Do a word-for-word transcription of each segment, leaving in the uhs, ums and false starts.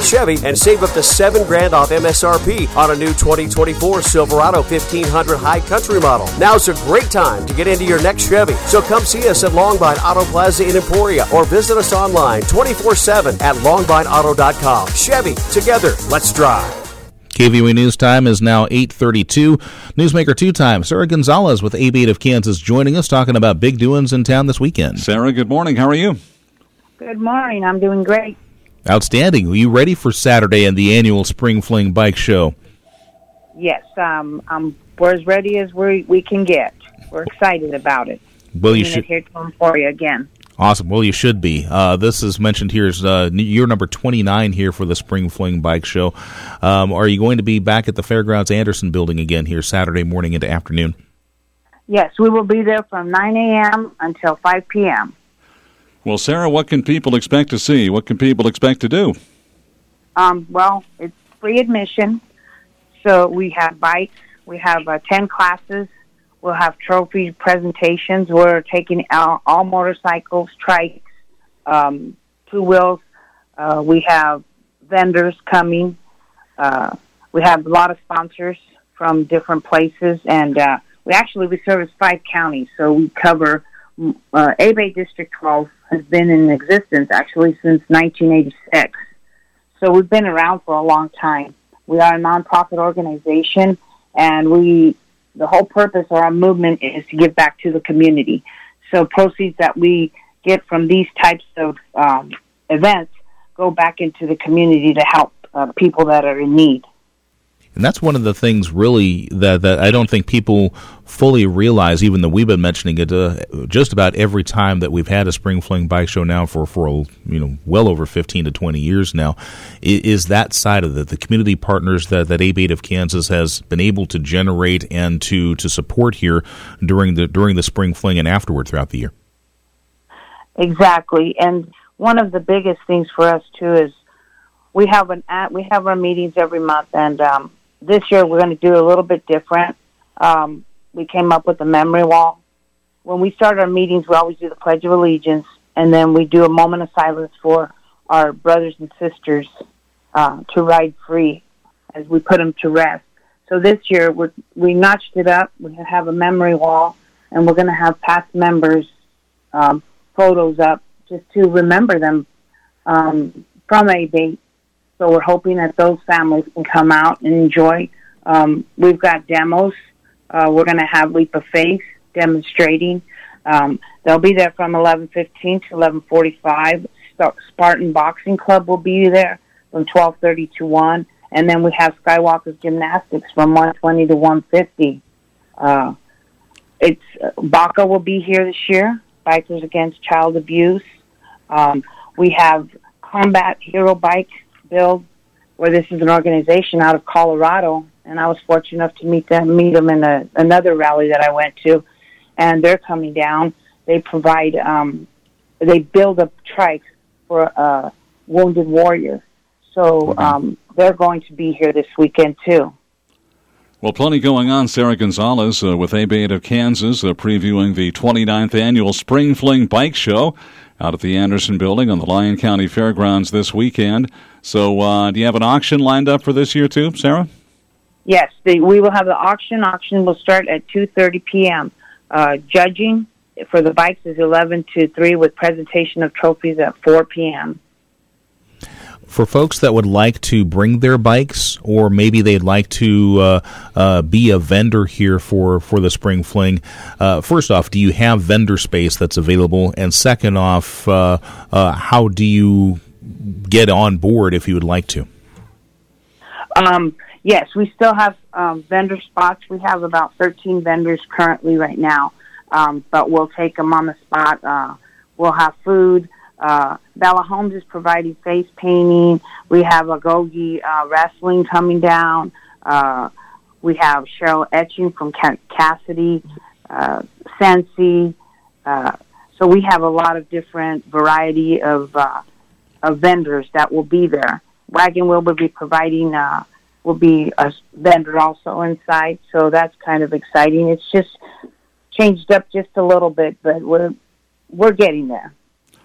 Chevy and save up to seven grand off M S R P on a new twenty twenty-four Silverado fifteen hundred High Country model. Now's a great time to get into your next Chevy. So come see us at Longvine Auto Plaza in Emporia or visit us online twenty-four seven at longvine auto dot com. Chevy, together, let's drive. K V O E News Time is now eight thirty-two. Newsmaker two-time Sarah Gonzalez with A B eight of Kansas joining us, talking about big doings in town this weekend. Sarah, good morning. How are you? Good morning. I'm doing great. Outstanding. Are you ready for Saturday and the annual Spring Fling Bike Show? Yes, um, um, we're as ready as we we can get. We're excited about it. Well, you should. Here to Emporia again. Awesome. Well, you should be. Uh, this is mentioned here as uh, year number twenty-nine here for the Spring Fling Bike Show. Um, are you going to be back at the Fairgrounds Anderson building again here Saturday morning into afternoon? Yes, we will be there from nine a.m. until five p.m. Well, Sarah, what can people expect to see? What can people expect to do? Um, well, it's free admission. So we have bikes. We have uh, ten classes. We'll have trophy presentations. We're taking all, all motorcycles, trikes, um, two wheels. Uh, we have vendors coming. Uh, we have a lot of sponsors from different places, and uh, we actually we service five counties, so we cover. Uh, A B A District twelve has been in existence actually since nineteen eighty-six, so we've been around for a long time. We are a nonprofit organization, and we. The whole purpose of our movement is to give back to the community. So proceeds that we get from these types of um, events go back into the community to help uh, people that are in need. And that's one of the things really that, that I don't think people fully realize, even though we've been mentioning it uh, just about every time that we've had a Spring Fling Bike Show now for, for you know well over fifteen to twenty years now, is that side of it, the community partners that, that A B eight of Kansas has been able to generate and to, to support here during the during the Spring Fling and afterward throughout the year. Exactly. And one of the biggest things for us, too, is we have an we have our meetings every month, and um, this year we're going to do a little bit different. Um, we came up with a memory wall. When we start our meetings, we always do the Pledge of Allegiance, and then we do a moment of silence for our brothers and sisters uh, to ride free as we put them to rest. So this year we're, we notched it up. We have a memory wall, and we're going to have past members' um, photos up just to remember them um, from A B eight. So we're hoping that those families can come out and enjoy. Um, we've got demos. Uh, we're going to have Leap of Faith demonstrating. Um, they'll be there from eleven fifteen to eleven forty-five. Spartan Boxing Club will be there from twelve thirty to one. And then we have Skywalker's Gymnastics from one twenty to one fifty. Uh, it's uh, BACA will be here this year, Bikers Against Child Abuse. Um, we have Combat Hero Bike Build, where this is an organization out of Colorado, and I was fortunate enough to meet them, meet them in a, another rally that I went to, and they're coming down. They provide, um, they build up trikes for uh, wounded warriors, so um, they're going to be here this weekend too. Well, plenty going on. Sarah Gonzalez uh, with A B eight of Kansas uh, previewing the twenty-ninth Annual Spring Fling Bike Show out at the Anderson Building on the Lyon County Fairgrounds this weekend. So uh, do you have an auction lined up for this year too, Sarah? Yes, the, we will have the auction. Auction will start at two thirty p.m. Uh, judging for the bikes is eleven to three with presentation of trophies at four p.m. For folks that would like to bring their bikes, or maybe they'd like to uh, uh, be a vendor here for, for the Spring Fling, uh, first off, do you have vendor space that's available? And second off, uh, uh, how do you get on board if you would like to? Um, yes, we still have um, vendor spots. We have about thirteen vendors currently right now, um, but we'll take them on the spot. Uh, we'll have food. Uh, Bella Homes is providing face painting. We have Agogi uh, Wrestling coming down. Uh, we have Cheryl Etching from Cassidy, uh, Sensi. Uh, so we have a lot of different variety of, uh, of vendors that will be there. Wagon Wheel will be providing, uh, will be a vendor also inside. So that's kind of exciting. It's just changed up just a little bit, but we're we're getting there.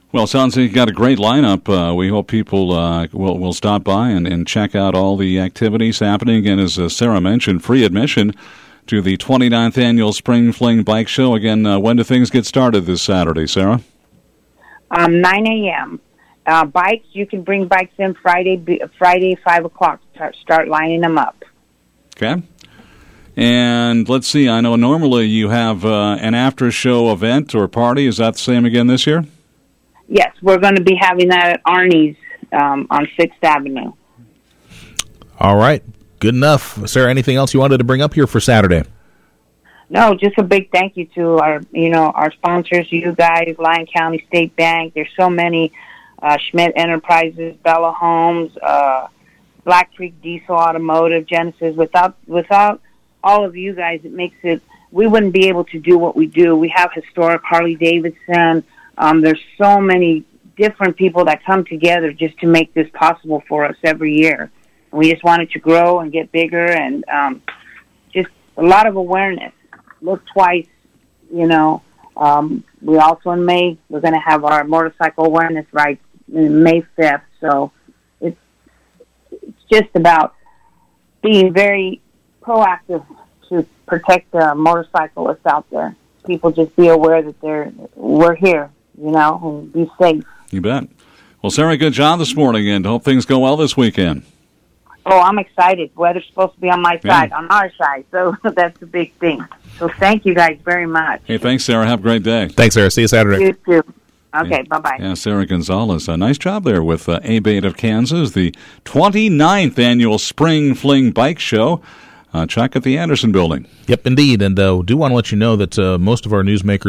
Well, sounds like you got a great lineup. Uh, we hope people uh, will will stop by and, and check out all the activities happening. Again, as uh, Sarah mentioned, free admission to the twenty-ninth Annual Spring Fling Bike Show. Again, uh, when do things get started this Saturday, Sarah? Um, nine a.m. Uh, bikes, you can bring bikes in Friday, Friday five o'clock. Start, start lining them up. Okay. And let's see, I know normally you have uh, an after-show event or party. Is that the same again this year? Yes, we're going to be having that at Arnie's um, on sixth Avenue. All right. Good enough. Sarah, anything else you wanted to bring up here for Saturday? No, just a big thank you to our, you know, our sponsors, you guys, Lyon County State Bank. There's so many, uh, Schmidt Enterprises, Bella Homes, uh, Black Creek Diesel Automotive, Genesis. Without, without all of you guys, it makes it, we wouldn't be able to do what we do. We have historic Harley Davidson. Um, there's so many different people that come together just to make this possible for us every year. And we just want it to grow and get bigger, and um, just a lot of awareness. Look twice, you know. Um, we also in May, we're going to have our motorcycle awareness ride in May fifth. So it's, it's just about being very proactive to protect the motorcyclists out there. People just be aware that they're we're here, you know, and be safe. You bet. Well, Sarah, good job this morning, and hope things go well this weekend. Oh, I'm excited. Weather's supposed to be on my Yeah. side, on our side, so that's a big thing. So thank you guys very much. Hey, thanks, Sarah. Have a great day. Thanks, Sarah. See you Saturday. You too. Okay, bye-bye. Yeah, Sarah Gonzalez. A nice job there with uh, A-Bait of Kansas, the twenty-ninth Annual Spring Fling Bike Show. Uh, check at the Anderson Building. Yep, indeed. And uh, do want to let you know that uh, most of our newsmakers